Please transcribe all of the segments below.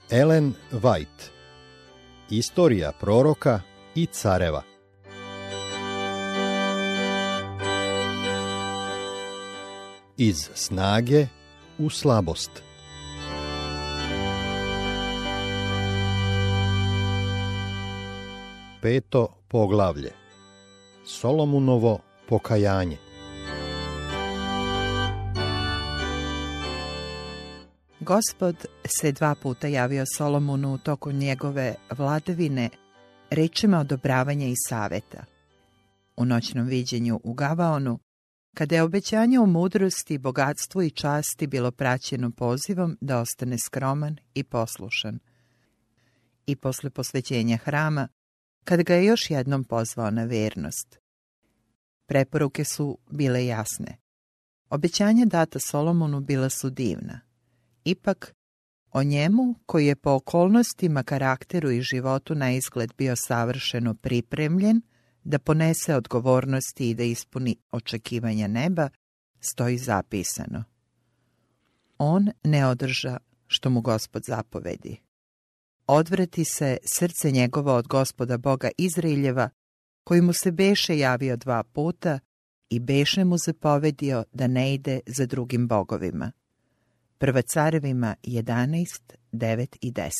Ellen White. Istorija proroka i careva. Iz snage u slabost. Peto poglavlje. Solomunovo pokajanje. Gospod se 2 puta javio Solomonu u toku njegove vladavine rečima odobravanja i saveta. U noćnom viđenju u Gavaonu, kada je obećanje o mudrosti, bogatstvu i časti bilo praćeno pozivom da ostane skroman i poslušan. I posle posvećenja hrama, kada ga je još jednom pozvao na vernost. Preporuke su bile jasne. Obećanja data Solomonu bila su divna. Ipak, o njemu, koji je po okolnostima, karakteru i životu na izgled bio savršeno pripremljen da ponese odgovornosti i da ispuni očekivanja neba, stoji zapisano. On ne održa što mu Gospod zapovedi. Odvrati se srce njegovo od Gospoda Boga Izraeljeva, koji mu se beše javio 2 puta i beše mu zapovedio da ne ide za drugim bogovima. Prva Carevima 11, 9 i 10.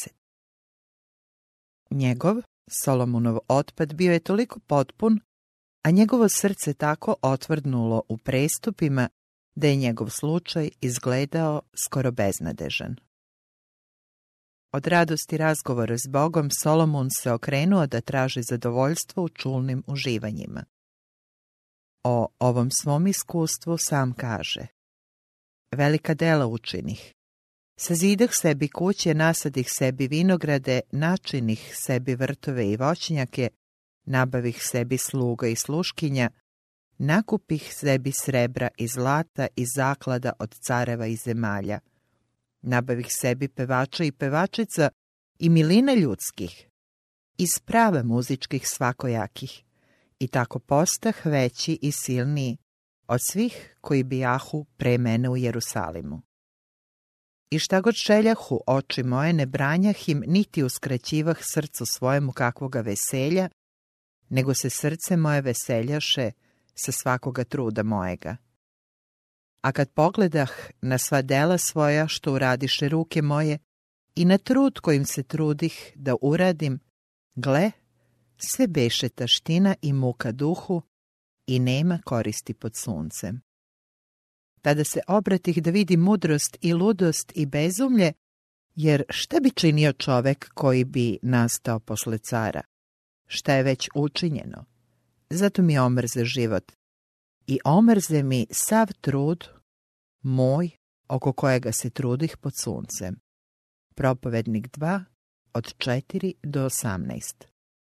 Njegov, Solomunov otpad bio je toliko potpun, a njegovo srce tako otvrdnulo u prestupima, da je njegov slučaj izgledao skoro beznadežan. Od radosti razgovora s Bogom, Solomon se okrenuo da traži zadovoljstvo u čulnim uživanjima. O ovom svom iskustvu sam kaže: velika dela učinih. Sazidah sebi kuće, nasadih sebi vinograde, načinih sebi vrtove i voćnjake, nabavih sebi sluga i sluškinja, nakupih sebi srebra i zlata i zaklada od careva i zemalja. Nabavih sebi pevača i pevačica i milina ljudskih, iz prava muzičkih svakojakih, i tako postah veći i silniji od svih koji bijahu pre mene u Jerusalimu. I šta god željahu oči moje, ne branjah im, niti uskraćivah srcu svojemu kakvoga veselja, nego se srce moje veseljaše sa svakoga truda mojega. A kad pogledah na sva dela svoja što uradiše ruke moje i na trud kojim se trudih da uradim, gle, sve beše taština i muka duhu i nema koristi pod suncem. Tada se obratih da vidi mudrost i ludost i bezumlje, jer šta bi činio čovek koji bi nastao posle cara? Šta je već učinjeno? Zato mi omrze život i omrze mi sav trud moj oko kojega se trudih pod suncem. Propovednik 2, od 4 do 18.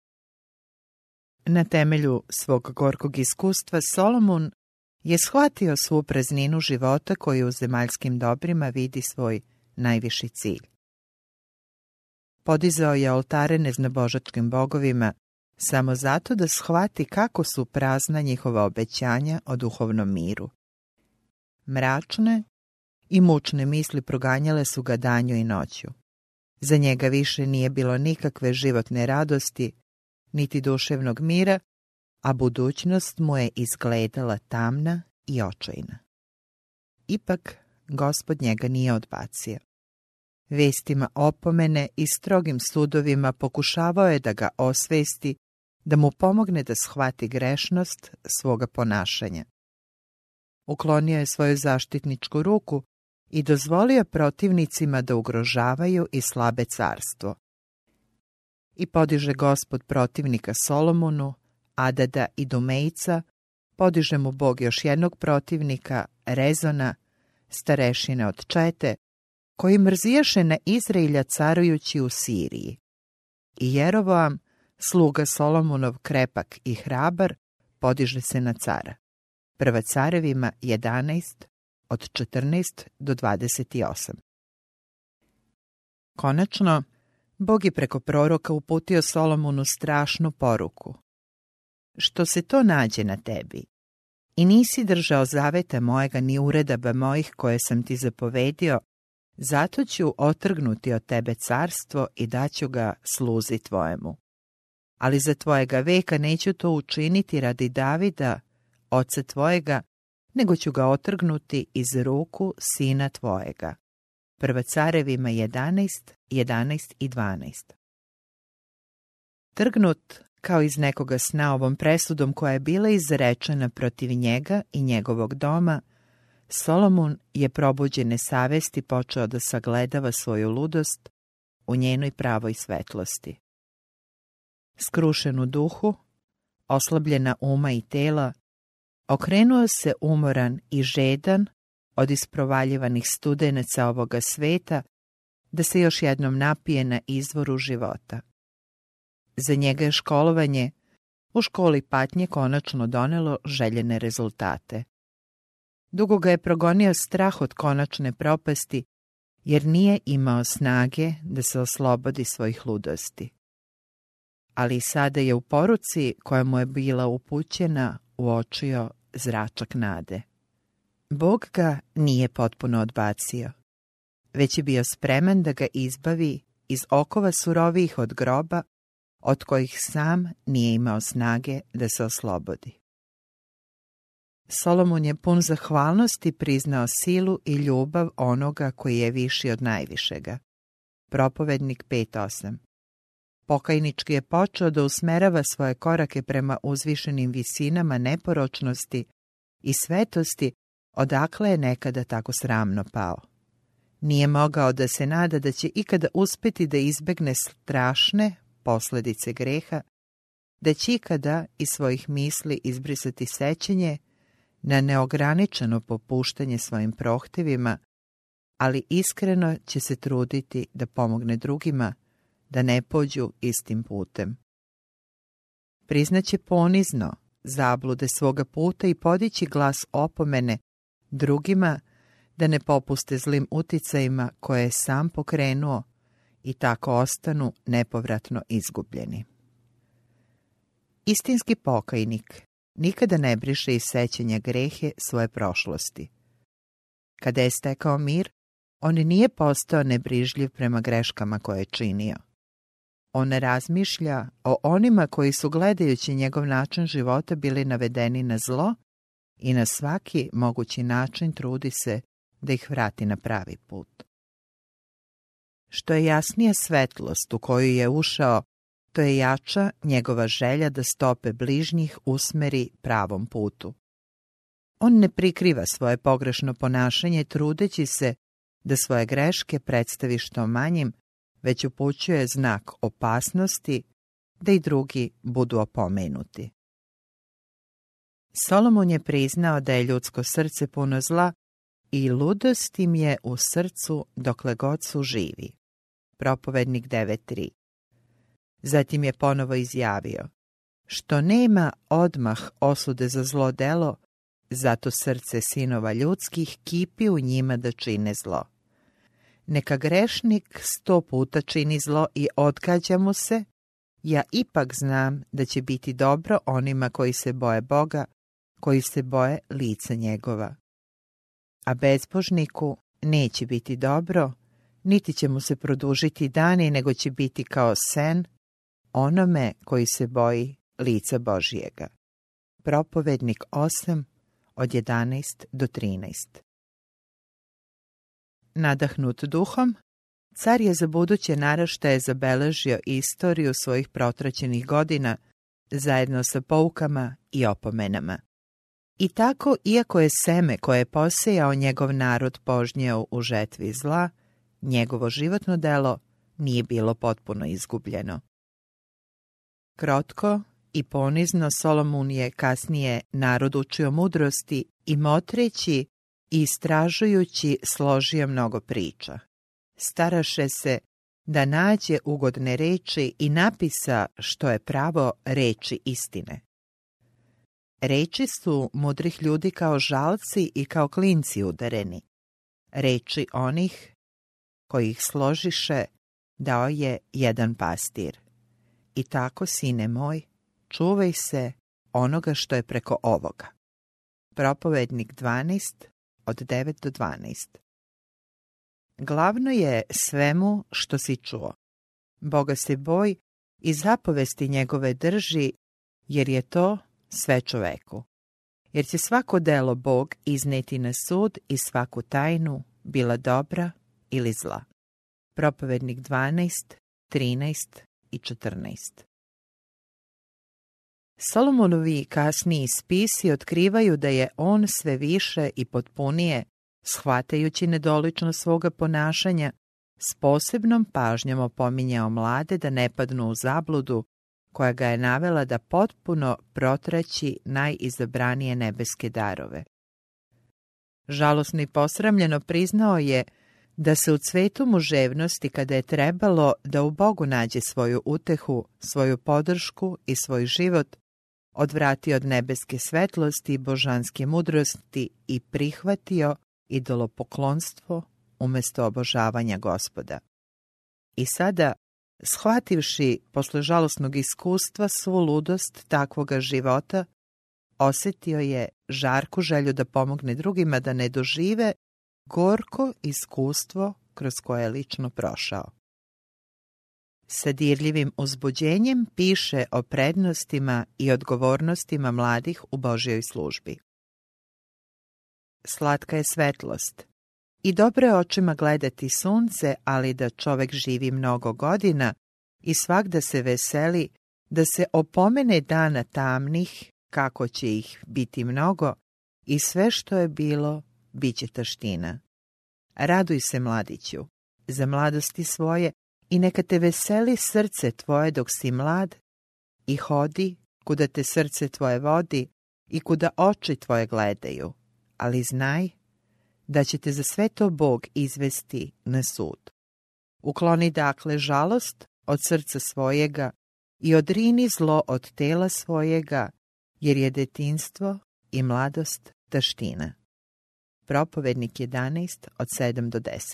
Na temelju svog gorkog iskustva Solomon je shvatio svu prazninu života koji u zemaljskim dobrima vidi svoj najviši cilj. Podizao je oltare neznabožačkim bogovima samo zato da shvati kako su prazna njihova obećanja o duhovnom miru. Mračne i mučne misli proganjale su ga danju i noću. Za njega više nije bilo nikakve životne radosti, niti duševnog mira, a budućnost mu je izgledala tamna i očajna. Ipak, Gospod njega nije odbacio. Vestima opomene i strogim sudovima pokušavao je da ga osvesti, da mu pomogne da shvati grešnost svoga ponašanja. Uklonio je svoju zaštitničku ruku i dozvolio protivnicima da ugrožavaju i slabe carstvo. I podiže Gospod protivnika Solomonu, Adada i Dumejca, podiže mu Bog još jednog protivnika, Rezona, starešine od Čete, koji mrzijaše na Izraelja carujući u Siriji. I Jeroboam, sluga Solomonov krepak i hrabar, podiže se na cara. Prva Carevima 11, od 14 do 28. Konačno, Bog je preko proroka uputio Solomonu strašnu poruku. Što se to nađe na tebi i nisi držao zaveta mojega ni uredaba mojih koje sam ti zapovedio, Zato ću otrgnuti od tebe carstvo i daću ga sluzi tvojemu. Ali za tvojega veka neću to učiniti radi Davida, oca tvojega, nego ću ga otrgnuti iz ruku sina tvojega. Prva Carevima 11, 11 i 12. Trgnut kao iz nekoga sna ovom presudom koja je bila izrečena protiv njega i njegovog doma, Solomon je probuđene savesti počeo da sagledava svoju ludost u njenoj pravoj svetlosti. Skrušen u duhu, oslabljena uma i tela, okrenuo se umoran i žedan od isprovaljivanih studenaca ovoga sveta da se još jednom napije na izvoru života. Za njega je školovanje u školi patnje konačno donelo željene rezultate. Dugo ga je progonio strah od konačne propasti, jer nije imao snage da se oslobodi svojih ludosti. Ali sada je u poruci koja mu je bila upućena uočio zračak nade. Bog ga nije potpuno odbacio, već je bio spreman da ga izbavi iz okova surovijih od groba, od kojih sam nije imao snage da se oslobodi. Solomon je pun zahvalnosti priznao silu i ljubav onoga koji je viši od najvišega. Propovednik 5.8. Pokajnički je počeo da usmerava svoje korake prema uzvišenim visinama neporočnosti i svetosti, odakle je nekada tako sramno pao. Nije mogao da se nada da će ikada uspjeti da izbegne strašne posljedice greha, da će ikada iz svojih misli izbrisati sećanje na neograničeno popuštanje svojim prohtjevima, ali iskreno će se truditi da pomogne drugima da ne pođu istim putem. Priznaće ponizno zablude svoga puta i podići glas opomene drugima da ne popuste zlim uticajima koje je sam pokrenuo i tako ostanu nepovratno izgubljeni. Istinski pokajnik nikada ne briše iz sećanja grehe svoje prošlosti. Kada je stekao mir, on nije postao nebrižljiv prema greškama koje je činio. On ne razmišlja o onima koji su gledajući njegov način života bili navedeni na zlo i na svaki mogući način trudi se da ih vrati na pravi put. Što je jasnija svetlost u koju je ušao, to je jača njegova želja da stope bližnjih usmeri pravom putu. On ne prikriva svoje pogrešno ponašanje trudeći se da svoje greške predstavi što manjim, već upućuje znak opasnosti da i drugi budu opomenuti. Solomon je priznao da je ljudsko srce puno zla i ludost im je u srcu dokle god su živi. Propovednik 9.3. Zatim je ponovo izjavio: što nema odmah osude za zlo delo, zato srce sinova ljudskih kipi u njima da čine zlo. Neka grešnik 100 puta čini zlo i odgađa mu se, ja ipak znam da će biti dobro onima koji se boje Boga, koji se boje lica njegova. A bezbožniku neće biti dobro, niti će mu se produžiti dani, nego će biti kao sen onome koji se boji lica Božijega. Propovednik 8 od 11 do 13. Nadahnut duhom, car je za buduće naraštaje zabeležio istoriju svojih protraćenih godina zajedno sa poukama i opomenama. I tako, iako je seme koje je posejao njegov narod požnjeo u žetvi zla, njegovo životno delo nije bilo potpuno izgubljeno. Krotko i ponizno Solomon je kasnije narod učio mudrosti i motreći i istražujući složio mnogo priča. Staraše se da nađe ugodne reči i napisa što je pravo reči istine. Reči su mudrih ljudi kao žalci i kao klinci udareni. Reči onih koji ih složiše dao je jedan pastir. I tako, sine moj, čuvaj se onoga što je preko ovoga. Propovednik 12 od 9 do 12. glavno je svemu što si čuo. Boga se boj i zapovesti njegove drži, jer je to sve čoveku. Jer će svako delo Bog izneti na sud i svaku tajnu, bila dobra ili zla. Propovednik 12, 13 i 14. Solomonovi kasniji spisi otkrivaju da je on sve više i potpunije, shvatajući nedoličnost svoga ponašanja, s posebnom pažnjom opominjao mlade da ne padnu u zabludu koja ga je navela da potpuno protraći najizabranije nebeske darove. Žalosno i posramljeno priznao je da se u cvetu muževnosti, kada je trebalo da u Bogu nađe svoju utehu, svoju podršku i svoj život, odvratio od nebeske svetlosti i božanske mudrosti i prihvatio idolopoklonstvo umjesto obožavanja Gospoda. I sada, shvativši posle žalosnog iskustva svu ludost takvoga života, osjetio je žarku želju da pomogne drugima da ne dožive gorko iskustvo kroz koje je lično prošao. Sa dirljivim uzbuđenjem piše o prednostima i odgovornostima mladih u Božjoj službi. Slatka je svetlost i dobro je očima gledati sunce, ali da čovek živi mnogo godina i svagda se veseli da se opomene dana tamnih, kako će ih biti mnogo, i sve što je bilo, bit će taština. Raduj se, mladiću, za mladosti svoje i neka te veseli srce tvoje dok si mlad i hodi kuda te srce tvoje vodi i kuda oči tvoje gledaju, ali znaj da će te za sve to Bog izvesti na sud. Ukloni dakle žalost od srca svojega i odrini zlo od tela svojega, jer je detinjstvo i mladost taština. Propovednik 11 od 7 do 10.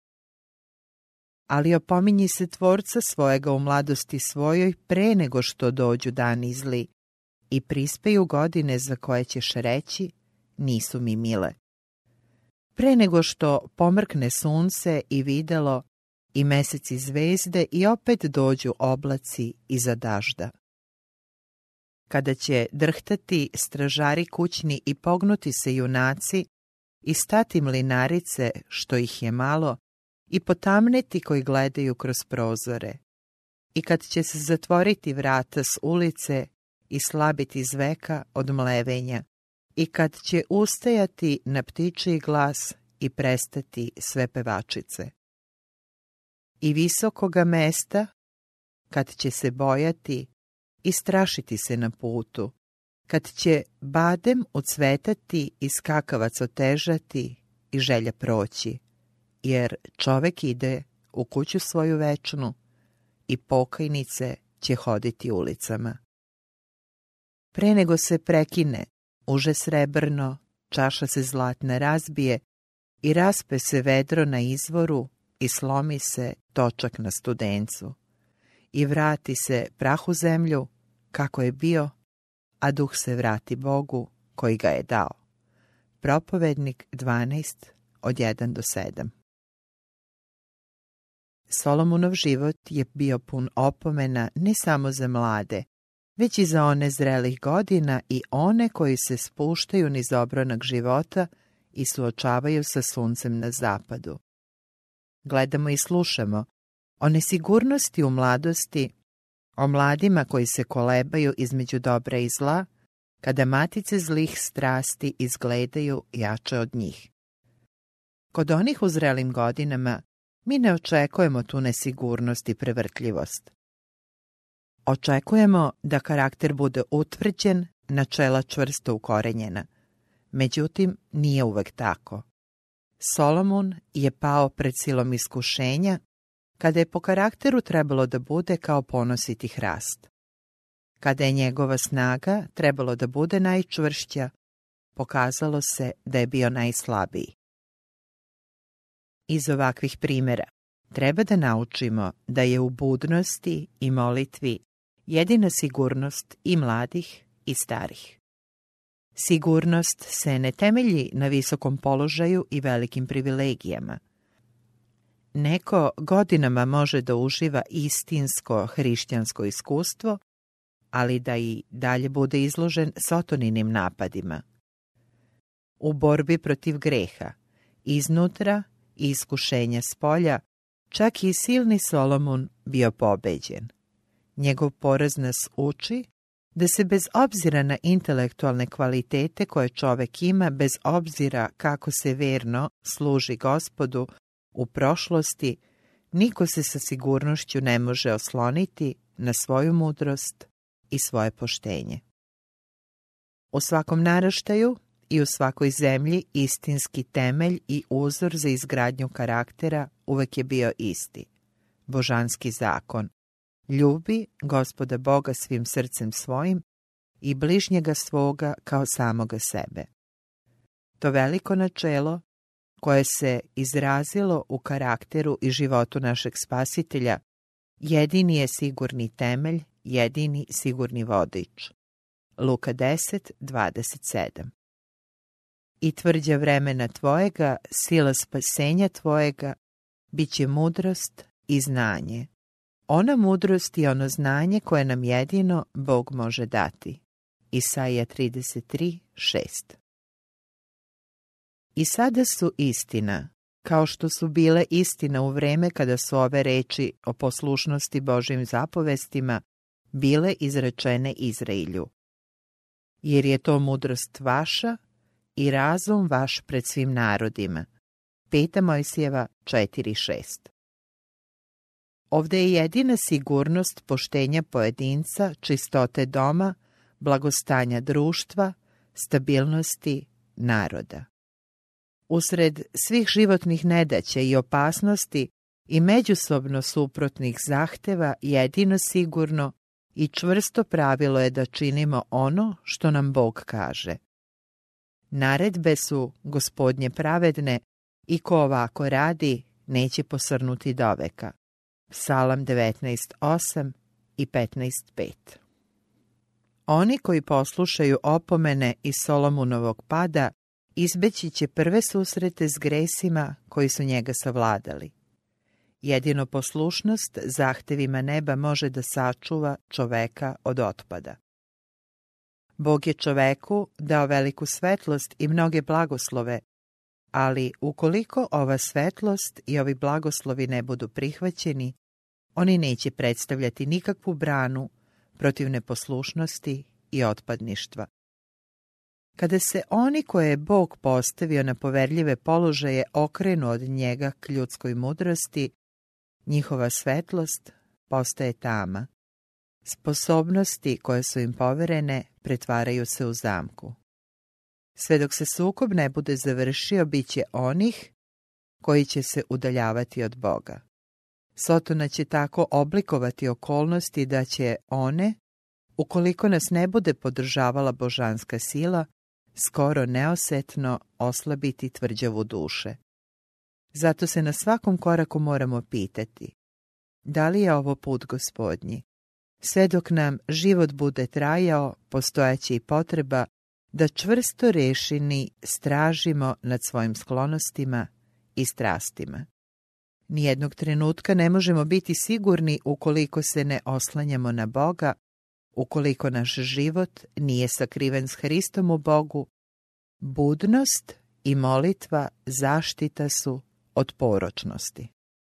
Ali opominji se Tvorca svojega u mladosti svojoj pre nego što dođu dani zli i prispeju godine za koje ćeš reći nisu mi mile. Pre nego što pomrkne sunce i videlo i meseci zvezde i opet dođu oblaci iza dažda. Kada će drhtati stražari kućni i pognuti se junaci i stati mlinarice, što ih je malo, i potamneti koji gledaju kroz prozore. I kad će se zatvoriti vrata s ulice i slabiti zveka od mlevenja, i kad će ustajati na ptičiji glas i prestati sve pevačice. I visokoga mesta, kad će se bojati i strašiti se na putu, kad će badem ucvetati i skakavac otežati i želja proći, jer čovek ide u kuću svoju večnu i pokajnice će hoditi ulicama. Pre nego se prekine uže srebrno, čaša se zlatna razbije i raspe se vedro na izvoru i slomi se točak na studencu i vrati se prah u zemlju kako je bio, a duh se vrati Bogu koji ga je dao. Propovednik 12 od 1 do 7. Solomonov život je bio pun opomena ne samo za mlade, već i za one zrelih godina i one koji se spuštaju niz obronak života i suočavaju sa suncem na zapadu. Gledamo i slušamo o nesigurnosti u mladosti, o mladima koji se kolebaju između dobra i zla, kada matice zlih strasti izgledaju jače od njih. Kod onih u zrelim godinama mi ne očekujemo tu nesigurnost i prevrtljivost. Očekujemo da karakter bude utvrđen, načela čvrsto ukorenjena. Međutim, nije uvek tako. Solomon je pao pred silom iskušenja, kada je po karakteru trebalo da bude kao ponositi hrast. Kada je njegova snaga trebalo da bude najčvršća, pokazalo se da je bio najslabiji. Iz ovakvih primjera treba da naučimo da je u budnosti i molitvi jedina sigurnost i mladih i starih. Sigurnost se ne temelji na visokom položaju i velikim privilegijama. neko godinama može da uživa istinsko hrišćansko iskustvo, ali da i dalje bude izložen Sotoninim napadima. U borbi protiv greha, iznutra i iskušenja spolja, čak i silni Solomon bio pobeđen. Njegov poraz nas uči da se bez obzira na intelektualne kvalitete koje čovek ima, bez obzira kako se verno služi Gospodu u prošlosti, niko se sa sigurnošću ne može osloniti na svoju mudrost i svoje poštenje. U svakom naraštaju i u svakoj zemlji istinski temelj i uzor za izgradnju karaktera uvek je bio isti. Božanski zakon. Ljubi Gospoda Boga svim srcem svojim i bližnjega svoga kao samoga sebe. To veliko načelo, koje se izrazilo u karakteru i životu našeg Spasitelja, jedini je sigurni temelj, jedini sigurni vodič. Luka 10:27. I tvrđa vremena tvojega, sila spasenja tvojega, bit će mudrost i znanje. Ona mudrost i ono znanje koje nam jedino Bog može dati. Isaija 33:6. I sada su istina, kao što su bile istina u vreme kada su ove reči o poslušnosti Božjim zapovestima bile izrečene Izraelju. Jer je to mudrost vaša i razum vaš pred svim narodima. 5. Mojsijeva 4:6. Ovde je jedina sigurnost poštenja pojedinca, čistote doma, blagostanja društva, stabilnosti naroda. Usred svih životnih nedaća i opasnosti i međusobno suprotnih zahteva, jedino sigurno i čvrsto pravilo je da činimo ono što nam Bog kaže. Naredbe su Gospodnje pravedne i ko ovako radi neće posrnuti doveka. Psalam 19:8 i 15:5. Oni koji poslušaju opomene iz Solomunovog pada izbeći će prve susrete s gresima koji su njega savladali. Jedino poslušnost zahtevima neba može da sačuva čoveka od otpada. Bog je čoveku dao veliku svetlost i mnoge blagoslove, ali ukoliko ova svetlost i ovi blagoslovi ne budu prihvaćeni, oni neće predstavljati nikakvu branu protiv neposlušnosti i otpadništva. Kada se oni koje je Bog postavio na poverljive položaje okrenu od njega k ljudskoj mudrosti, njihova svetlost postaje tama. Sposobnosti koje su im poverene pretvaraju se u zamku. Sve dok se sukob ne bude završio, bit će onih koji će se udaljavati od Boga. Sotona će tako oblikovati okolnosti da će one, ukoliko nas ne bude podržavala božanska sila, skoro neosetno oslabiti tvrđavu duše. Zato se na svakom koraku moramo pitati, da li je ovo put Gospodnji? Sve dok nam život bude trajao, postojaće i potreba da čvrsto rešeni stražimo nad svojim sklonostima i strastima. Nijednog trenutka ne možemo biti sigurni ukoliko se ne oslanjamo na Boga, ukoliko naš život nije sakriven s Hristom u Bogu. Budnost i molitva zaštita su od poročnosti.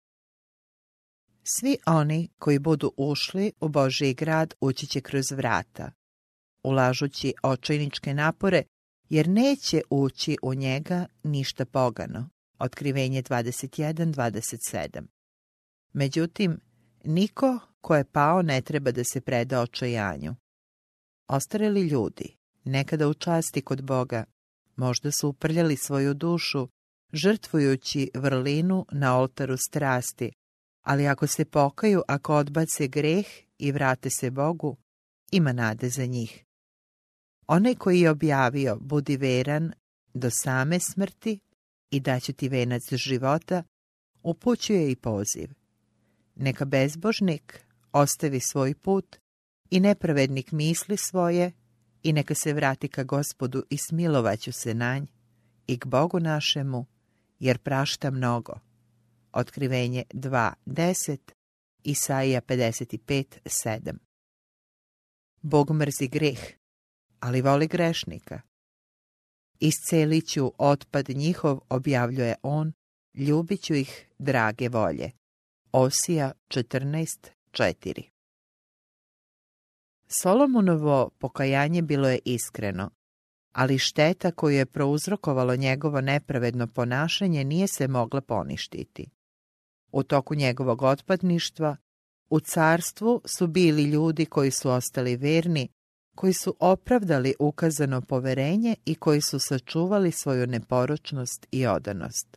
Svi oni koji budu ušli u Božji grad ući će kroz vrata, ulažući očajničke napore, jer neće ući u njega ništa pogano. Otkrivenje 21:27. Međutim, niko ko je pao ne treba da se preda očajanju. Ostareli ljudi, nekada u časti kod Boga, možda su uprljali svoju dušu, žrtvujući vrlinu na oltaru strasti, ali ako se pokaju, ako odbace greh i vrate se Bogu, ima nade za njih. Onaj koji je objavio budi veran do same smrti i daću ti venac života, upućuje i poziv. Neka bezbožnik ostavi svoj put i nepravednik misli svoje i neka se vrati ka Gospodu i smilovaću se na nj i k Bogu našemu, jer prašta mnogo. Otkrivenje 2.10, Isaija 55.7. Bog mrzi greh, ali voli grešnika. Iscelit ću otpad njihov, objavljuje on, ljubit ću ih drage volje. Osija 14.4. Solomonovo pokajanje bilo je iskreno, ali šteta koju je prouzrokovalo njegovo nepravedno ponašanje nije se mogla poništiti. U toku njegovog otpadništva, u carstvu su bili ljudi koji su ostali verni, koji su opravdali ukazano poverenje i koji su sačuvali svoju neporočnost i odanost.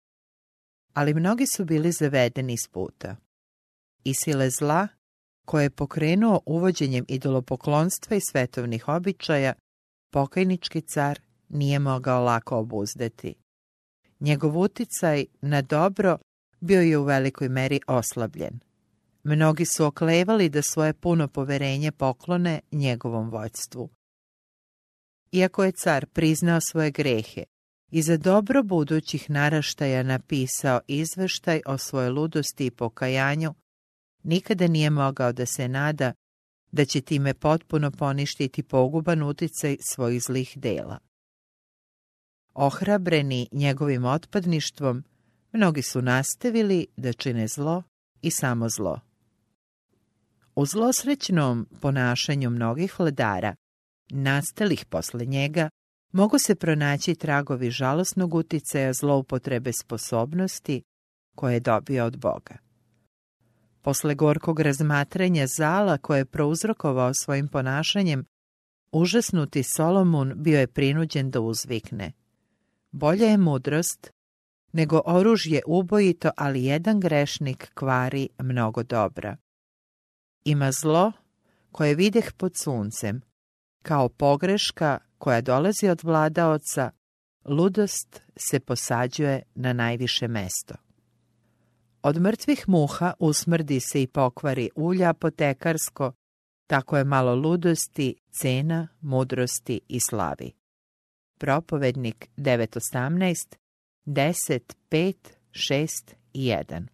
Ali mnogi su bili zavedeni iz puta. I sile zla, koje je pokrenuo uvođenjem idolopoklonstva i svetovnih običaja, pokajnički car nije mogao lako obuzdati. Njegov uticaj na dobro bio je u velikoj meri oslabljen. Mnogi su oklevali da svoje puno poverenje poklone njegovom vođstvu. Iako je car priznao svoje grehe i za dobro budućih naraštaja napisao izveštaj o svojoj ludosti i pokajanju, nikada nije mogao da se nada da će time potpuno poništiti poguban uticaj svojih zlih dela. Ohrabreni njegovim otpadništvom, mnogi su nastavili da čine zlo i samo zlo. U zlosrećnom ponašanju mnogih vladara, nastalih posle njega, mogu se pronaći tragovi žalosnog uticaja zloupotrebe sposobnosti koje je dobio od Boga. Posle gorkog razmatranja zala koje je prouzrokovao svojim ponašanjem, užasnuti Solomon bio je prinuđen da uzvikne: bolja je mudrost nego oružje ubojito, ali jedan grešnik kvari mnogo dobra. Ima zlo koje videh pod suncem, kao pogreška koja dolazi od vladaoca, ludost se posađuje na najviše mesto. Od mrtvih muha usmrdi se i pokvari ulja apotekarsko, tako je malo ludosti, cena, mudrosti i slavi. Propovednik 9.18, 10, 5, 6 i 1.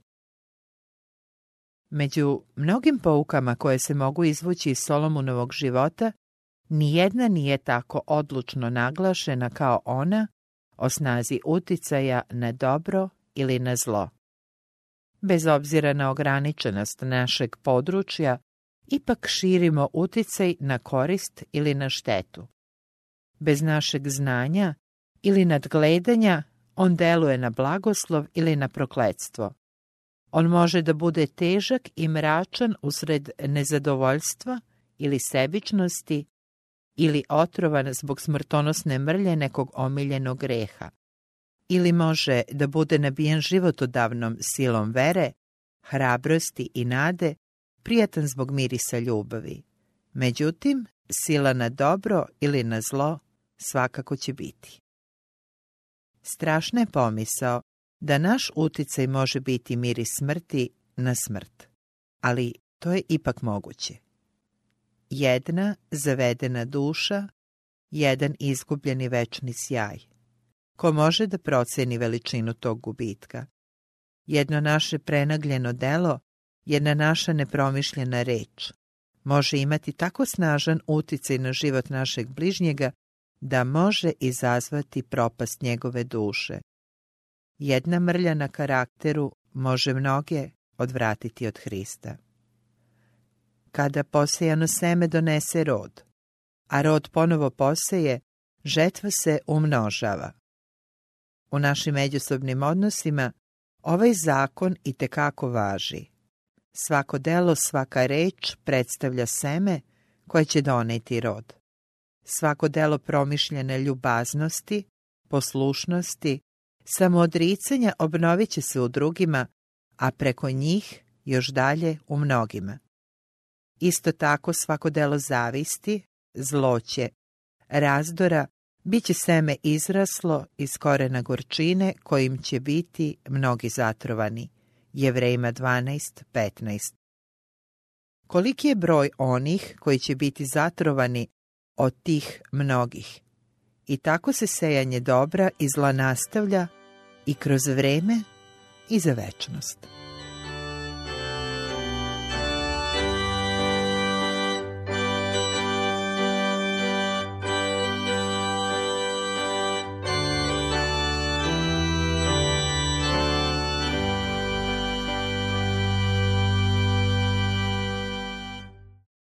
Među mnogim poukama koje se mogu izvući iz Solomonovog života, nijedna nije tako odlučno naglašena kao ona o snazi uticaja na dobro ili na zlo. Bez obzira na ograničenost našeg područja, ipak širimo uticaj na korist ili na štetu. Bez našeg znanja ili nadgledanja, on deluje na blagoslov ili na prokletstvo. On može da bude težak i mračan usred nezadovoljstva ili sebičnosti ili otrovan zbog smrtonosne mrlje nekog omiljenog greha. Ili može da bude nabijen životodavnom silom vere, hrabrosti i nade, prijatan zbog mirisa ljubavi. Međutim, sila na dobro ili na zlo svakako će biti. Strašna je pomisao da naš uticaj može biti miris smrti na smrt, ali to je ipak moguće. Jedna zavedena duša, jedan izgubljeni večni sjaj. Ko može da proceni veličinu tog gubitka? Jedno naše prenagljeno delo, jedna naša nepromišljena reč, može imati tako snažan uticaj na život našeg bližnjega da može izazvati propast njegove duše. Jedna mrlja na karakteru može mnoge odvratiti od Hrista. Kada posejano seme donese rod, a rod ponovo poseje, žetva se umnožava. U našim međusobnim odnosima ovaj zakon itekako važi. Svako delo, svaka reč predstavlja seme koje će doneti rod. Svako delo promišljene ljubaznosti, poslušnosti, samoodricanja obnovit će se u drugima, a preko njih još dalje u mnogima. Isto tako svako delo zavisti, zloće, razdora, bit će seme izraslo iz korena gorčine kojim će biti mnogi zatrovani. Jevrejima 12:15. Koliki je broj onih koji će biti zatrovani od tih mnogih? I tako se sejanje dobra i zla nastavlja i kroz vreme i za večnost.